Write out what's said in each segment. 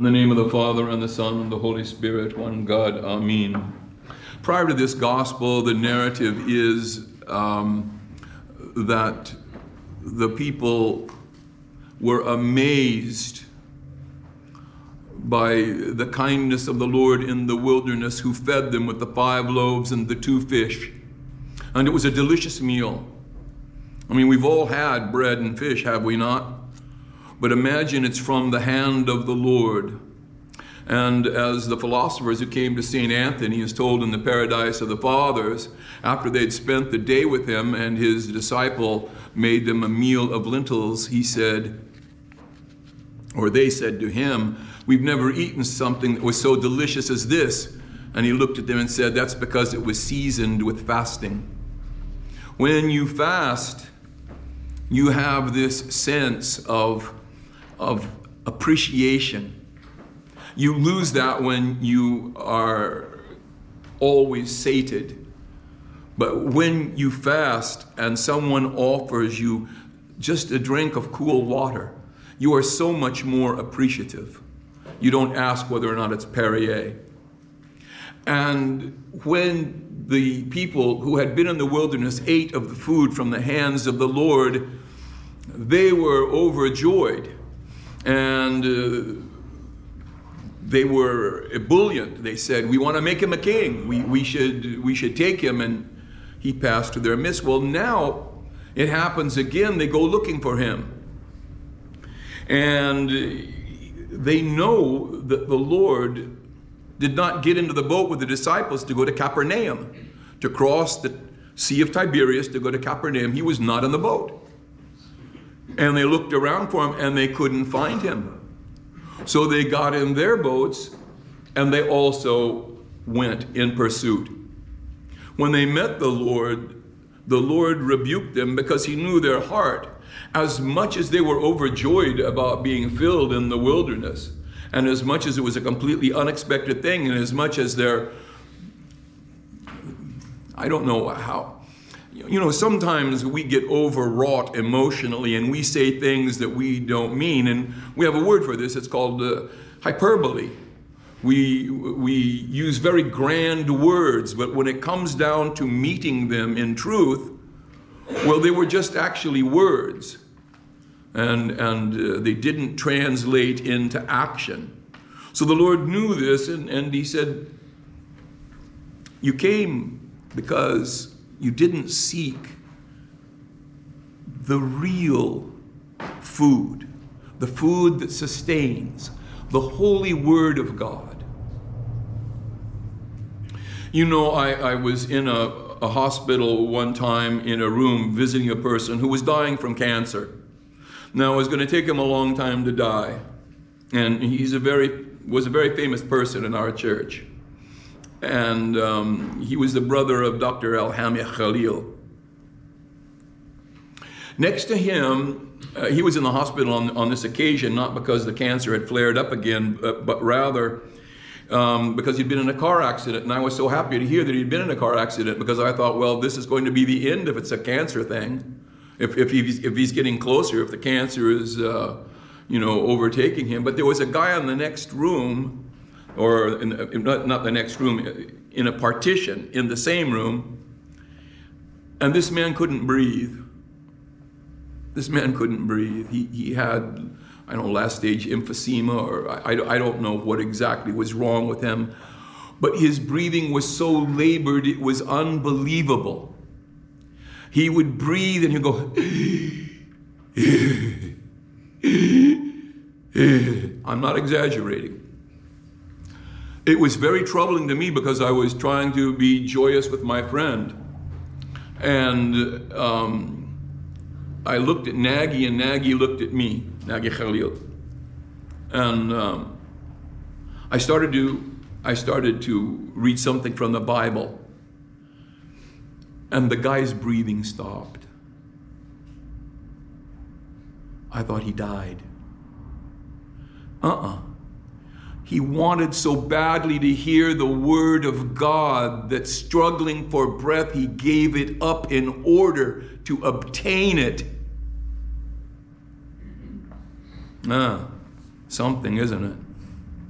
In the name of the Father, and the Son, and the Holy Spirit, one God, Amen. Prior to this gospel, the narrative is that the people were amazed by the kindness of the Lord in the wilderness, who fed them with the 5 loaves and the 2 fish. And it was a delicious meal. I mean, we've all had bread and fish, have we not? But imagine it's from the hand of the Lord. And as the philosophers who came to St. Anthony is told in the Paradise of the Fathers, after they'd spent the day with him and his disciple made them a meal of lentils, he said, or they said to him, "We've never eaten something that was so delicious as this." And he looked at them and said, "That's because it was seasoned with fasting." When you fast, you have this sense of appreciation. You lose that when you are always sated. But when you fast and someone offers you just a drink of cool water, you are so much more appreciative. You don't ask whether or not it's Perrier. And when the people who had been in the wilderness ate of the food from the hands of the Lord, they were overjoyed. And they were ebullient. They said, "We want to make him a king. We should take him." And he passed to their midst. Well, now it happens again. They go looking for him. And they know that the Lord did not get into the boat with the disciples to go to Capernaum, to cross the Sea of Tiberias to go to Capernaum. He was not in the boat. And they looked around for him and they couldn't find him. So they got in their boats and they also went in pursuit. When they met the Lord rebuked them because he knew their heart. As much as they were overjoyed about being filled in the wilderness, and as much as it was a completely unexpected thing, and as much as I don't know how, sometimes we get overwrought emotionally and we say things that we don't mean, and we have a word for this. It's called hyperbole. We use very grand words, but when it comes down to meeting them in truth, well, they were just actually words, and they didn't translate into action. So the Lord knew this, and he said, "You came because you didn't seek the real food, the food that sustains, the holy word of God." I was in a hospital one time in a room visiting a person who was dying from cancer. Now, it was going to take him a long time to die. And was a very famous person in our church. And he was the brother of Dr. Alhamia Khalil. Next to him, he was in the hospital on this occasion, not because the cancer had flared up again, but rather because he'd been in a car accident. And I was so happy to hear that he'd been in a car accident, because I thought, well, this is going to be the end if it's a cancer thing. If he's getting closer, if the cancer is overtaking him. But there was a guy in the next room, or not the next room, in a partition in the same room, and this man couldn't breathe. This man couldn't breathe. He had, last stage emphysema, or I don't know what exactly was wrong with him, but his breathing was so labored, it was unbelievable. He would breathe and he'd go, I'm not exaggerating. It was very troubling to me, because I was trying to be joyous with my friend. And I looked at Nagy, and Nagy looked at me, Nagy Khalil. And I started to read something from the Bible. And the guy's breathing stopped. I thought he died. He wanted so badly to hear the word of God that, struggling for breath, he gave it up in order to obtain it. Something, isn't it?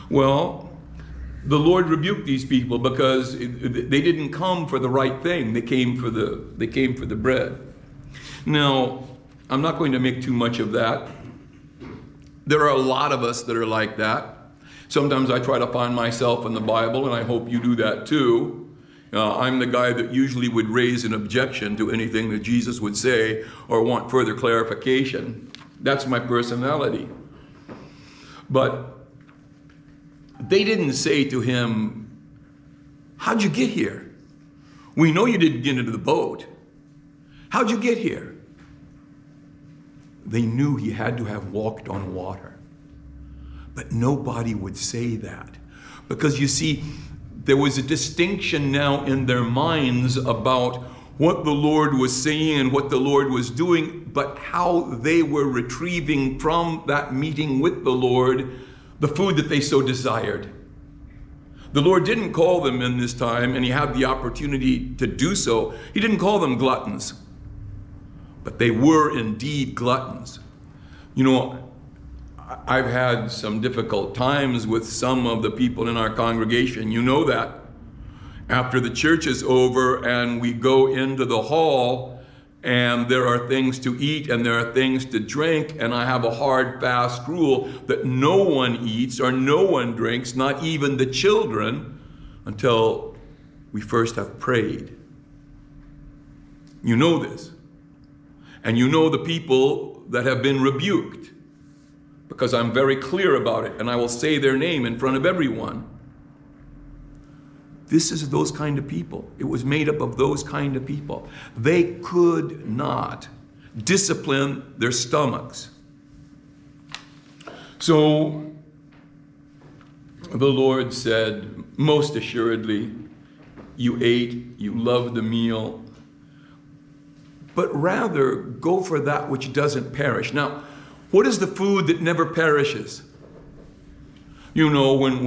Well, the Lord rebuked these people because they didn't come for the right thing. They came for the bread. Now, I'm not going to make too much of that. There are a lot of us that are like that. Sometimes I try to find myself in the Bible, and I hope you do that too. I'm the guy that usually would raise an objection to anything that Jesus would say or want further clarification. That's my personality. But they didn't say to him, "How'd you get here? We know you didn't get into the boat. How'd you get here?" They knew he had to have walked on water. But nobody would say that. Because you see, there was a distinction now in their minds about what the Lord was saying and what the Lord was doing, but how they were retrieving from that meeting with the Lord the food that they so desired. The Lord didn't call them in this time, and he had the opportunity to do so. He didn't call them gluttons, but they were indeed gluttons. You know, I've had some difficult times with some of the people in our congregation. You know that. After the church is over and we go into the hall and there are things to eat and there are things to drink, and I have a hard, fast rule that no one eats or no one drinks, not even the children, until we first have prayed. You know this. And you know the people that have been rebuked, because I'm very clear about it, and I will say their name in front of everyone. This is those kind of people. It was made up of those kind of people. They could not discipline their stomachs. So the Lord said, most assuredly, you ate, you loved the meal, but rather go for that which doesn't perish. Now, what is the food that never perishes? You know, when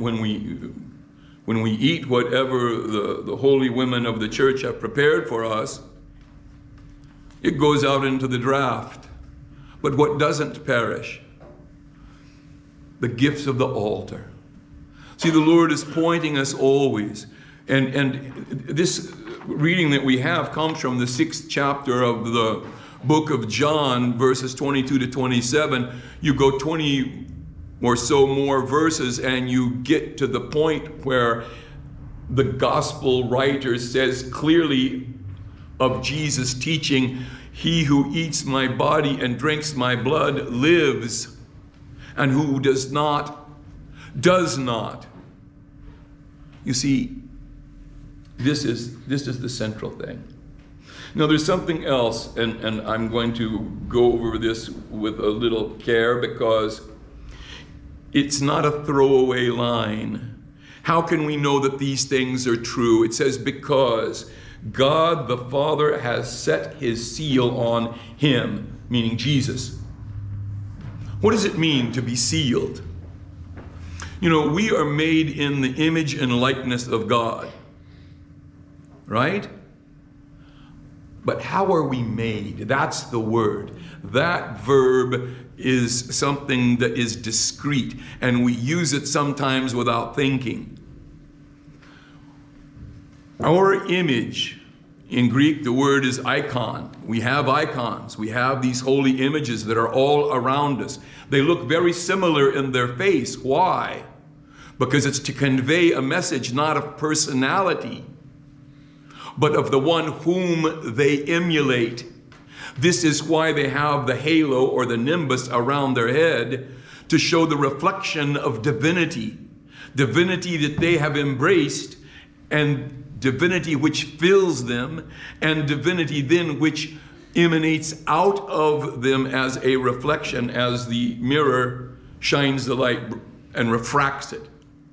we eat whatever the holy women of the church have prepared for us, it goes out into the draft. But what doesn't perish? The gifts of the altar. See, the Lord is pointing us always. And this reading that we have comes from the 6th chapter of the book of John, verses 22 to 27. You go 20 or so more verses and you get to the point where the gospel writer says clearly of Jesus' teaching, "He who eats my body and drinks my blood lives, and who does not, does not." You see, this is the central thing. Now there's something else, and I'm going to go over this with a little care because it's not a throwaway line. How can we know that these things are true? It says, because God the Father has set his seal on him, meaning Jesus. What does it mean to be sealed? You know, we are made in the image and likeness of God, right? But how are we made? That's the word. That verb is something that is discrete, and we use it sometimes without thinking. Our image, in Greek, the word is icon. We have icons. We have these holy images that are all around us. They look very similar in their face. Why? Because it's to convey a message not of personality, but of the one whom they emulate. This is why they have the halo or the nimbus around their head, to show the reflection of divinity. Divinity that they have embraced, and divinity which fills them, and divinity then which emanates out of them as a reflection, as the mirror shines the light and refracts it.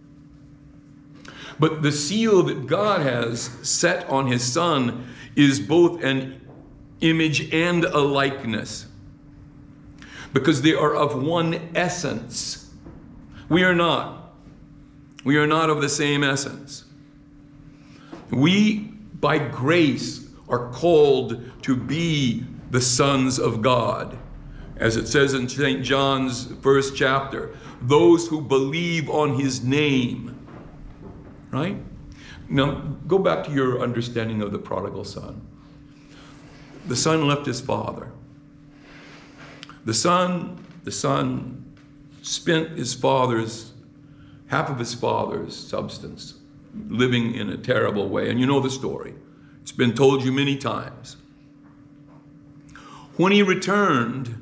But the seal that God has set on his Son is both an image and a likeness, because they are of one essence. We are not. We are not of the same essence. We, by grace, are called to be the sons of God. As it says in St. John's first chapter, those who believe on his name. Right? Now, go back to your understanding of the prodigal son. The son left his father. The son spent half of his father's substance, living in a terrible way. And you know the story. It's been told you many times. When he returned,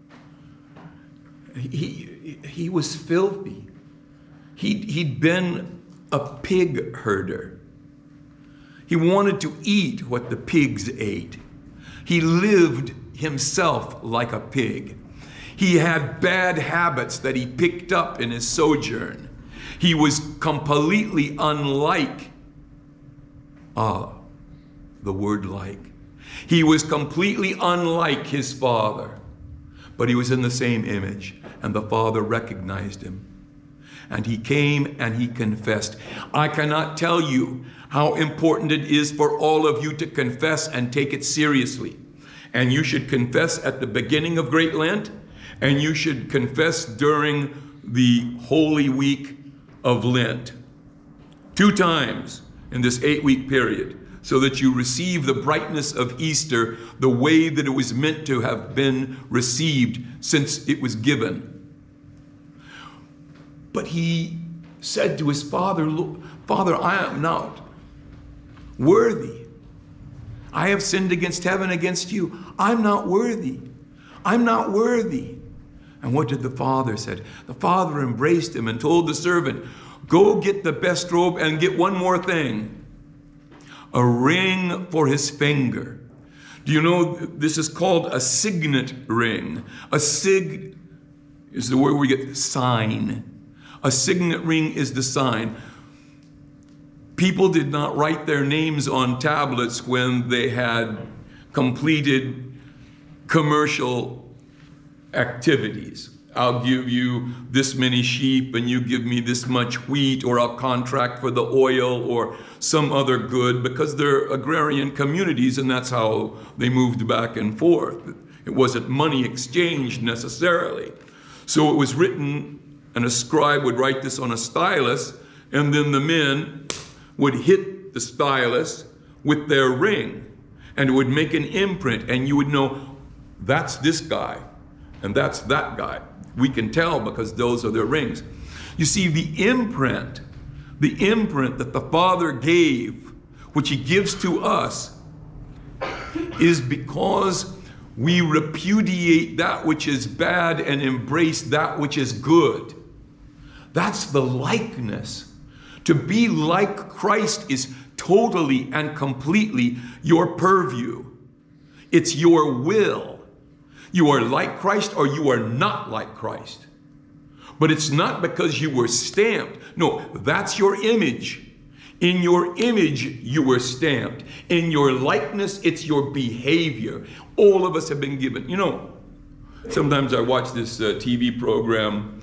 he was filthy. He'd been a pig herder. He wanted to eat what the pigs ate. He lived himself like a pig. He had bad habits that he picked up in his sojourn. He was completely unlike, the word like. He was completely unlike his father, but he was in the same image, and the father recognized him. And he came and he confessed. I cannot tell you how important it is for all of you to confess and take it seriously. And you should confess at the beginning of Great Lent, and you should confess during the Holy Week of Lent. 2 times in this 8-week period, so that you receive the brightness of Easter the way that it was meant to have been received since it was given. But he said to his father, Father, I am not worthy. I have sinned against heaven, against you. I'm not worthy. I'm not worthy. And what did the father say? The father embraced him and told the servant, go get the best robe and get one more thing. A ring for his finger. Do you know this is called a signet ring? A sig is the word we get sign. A signet ring is the sign. People did not write their names on tablets when they had completed commercial activities. I'll give you this many sheep and you give me this much wheat, or I'll contract for the oil or some other good, because they're agrarian communities and that's how they moved back and forth. It wasn't money exchanged necessarily. So it was written, and a scribe would write this on a stylus, and then the men would hit the stylus with their ring, and it would make an imprint, and you would know that's this guy and that's that guy. We can tell because those are their rings. You see, the imprint that the Father gave, which he gives to us, is because we repudiate that which is bad and embrace that which is good. That's the likeness. To be like Christ is totally and completely your purview. It's your will. You are like Christ or you are not like Christ. But it's not because you were stamped. No, that's your image. In your image, you were stamped. In your likeness, it's your behavior. All of us have been given. You know, sometimes I watch this TV program,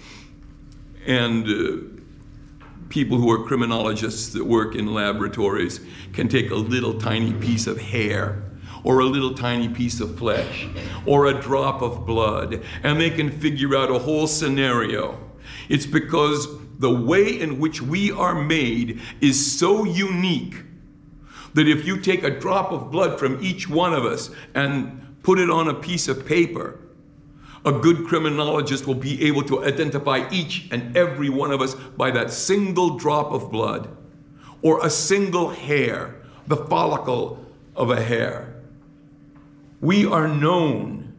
and people who are criminologists that work in laboratories can take a little tiny piece of hair or a little tiny piece of flesh or a drop of blood, and they can figure out a whole scenario. It's because the way in which we are made is so unique that if you take a drop of blood from each one of us and put it on a piece of paper, a good criminologist will be able to identify each and every one of us by that single drop of blood or a single hair, the follicle of a hair. We are known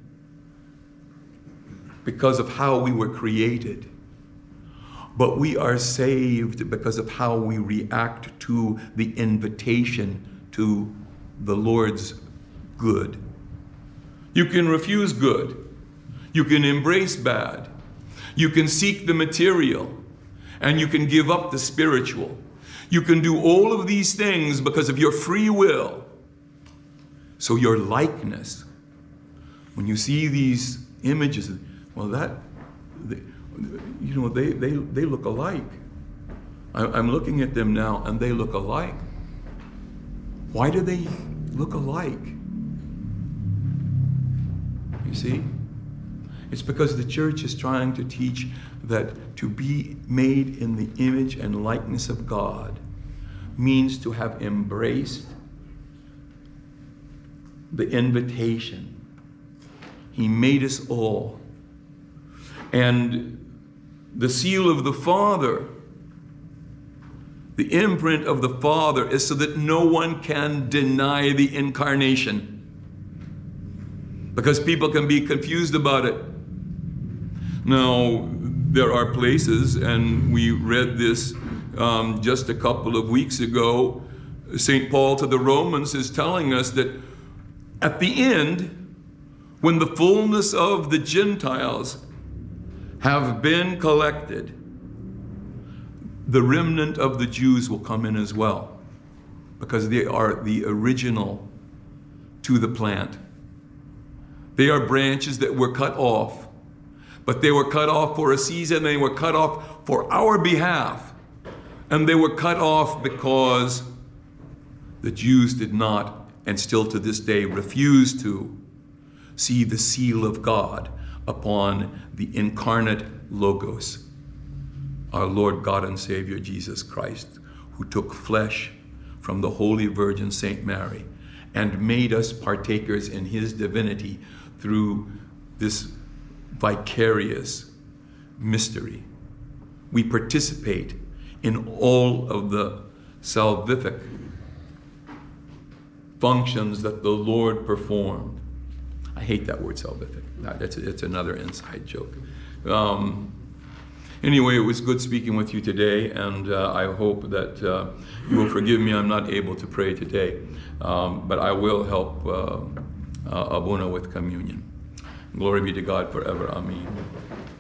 because of how we were created, but we are saved because of how we react to the invitation to the Lord's good. You can refuse good. You can embrace bad. You can seek the material, and you can give up the spiritual. You can do all of these things because of your free will. So your likeness, when you see these images, well, they look alike. I'm looking at them now, and they look alike. Why do they look alike? You see? It's because the church is trying to teach that to be made in the image and likeness of God means to have embraced the invitation. He made us all. And the seal of the Father, the imprint of the Father, is so that no one can deny the incarnation. Because people can be confused about it. Now, there are places, and we read this just a couple of weeks ago, St. Paul to the Romans is telling us that at the end, when the fullness of the Gentiles have been collected, the remnant of the Jews will come in as well, because they are the original to the plant. They are branches that were cut off, but they were cut off for a season. They were cut off for our behalf, and they were cut off because the Jews did not, and still to this day refuse to, see the seal of God upon the incarnate Logos, our Lord God and Savior Jesus Christ, who took flesh from the Holy Virgin Saint Mary and made us partakers in his divinity through this vicarious mystery. We participate in all of the salvific functions that the Lord performed. I hate that word salvific. It's another inside joke. Anyway, it was good speaking with you today, and I hope that you will forgive me. I'm not able to pray today, but I will help Abuna with communion. Glory be to God forever. Amen.